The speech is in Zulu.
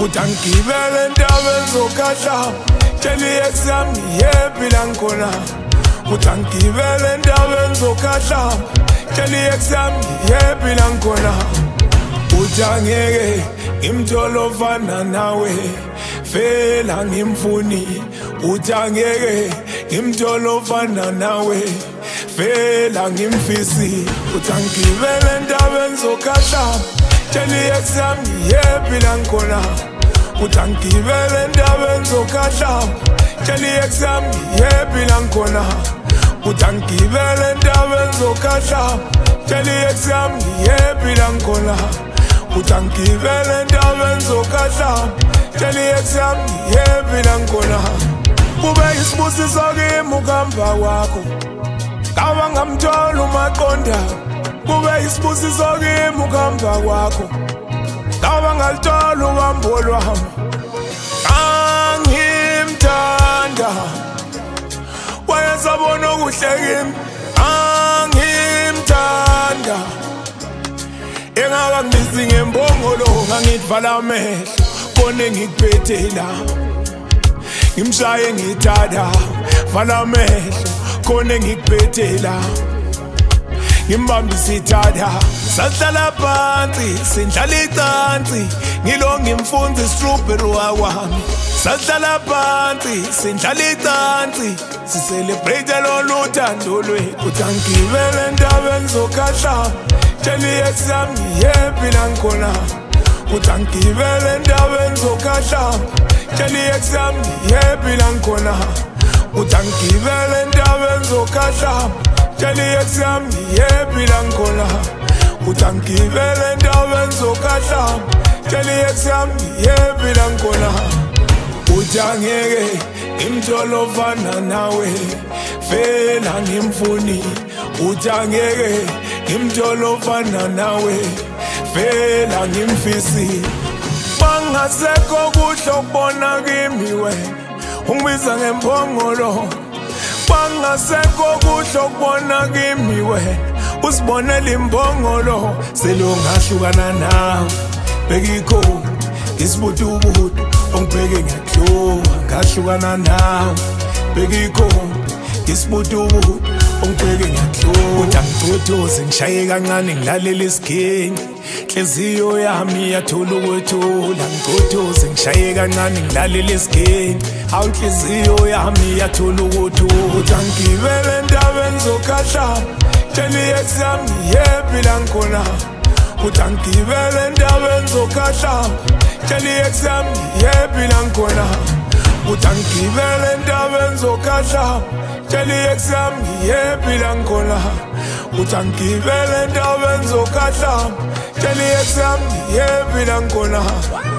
utangibele entabeni zokhahla tshela i-ex yami yephi la ngikhona utangibele entabeni zokhahla tshela i-ex yami yephi la ngikhona uthi angeke ngimthole ofana nawe vela ngimfuni uthi angeke ngimthole ofana nawe vela ngimfisi utangibele entabeni zokhahla tshela i-ex yami yephi la ngikhona utangibele entabeni zokhahla tshela i-ex yami yephi la ngikhona utangibele entabeni zokhahla tshela i-ex yami yephi la ngikhona utangibele entabeni zokhahla tshela i-ex yami yephi la ngikhona kube isibusiso kimi ukuhamba kwakho kawa ngamthola umaqonda kube isibusiso kimi ukuhamba kwakho kawa ngalithola uhambo lwami angimthanda wayesabona okuhle kimi angimthanda engakangisi ngembongolo ngangitvala amehlo kone ngikuphethela ngimshaye ngithada vala amehlo kone ngikuphethela ngimbambisa ithada sahlala phansi sindlala icansi ngilo ngimfunza strawberry wami sahlala phansi sindlala icansi sicelebrate lolu thando lwethu utangibele entabeni zokhahla tshela i-ex yami yephi la ngikhona utangibele entabeni zokhahla tshela i-ex yami yephi la ngikhona utangibele entabeni zokhahla tshela i-ex yami yephi la ngikhona utangibele entabeni zokhahla tshela i-ex yami yephi la ngikhona uthi angeke ngimthole ofana nawe vela ngimfuni uthi angeke ngimthole ofana nawe vela ngimfisi bangasekho kuhle ukubona kimi wena ungibiza ngempongolo bangasekho kuhle ukubona kimi wena usibonela imbongolo selongahlukana nawe bekikho isibutubutu ongibheke ngiyahluka ngahlukana nawe bekikho isibutubutu ongibheke ngiyahluka utangitothoze ngishaye kancane ngilalela isiginci inhliziyo yami yathola ukwethula ngitothoze ngishaye kancane ngilalela isiginci awu inhliziyo yami yathola ukuthula utangibele entabeni zokhahla tshela i-ex yami yephi la ngikhona utangibele entabeni zokhahla tshela i-ex yami yephi la ngikhona utangibele entabeni zokhahla tshela i-ex yami yephi la ngikhona utangibele entabeni zokhahla tshela i-ex yami yephi la ngikhona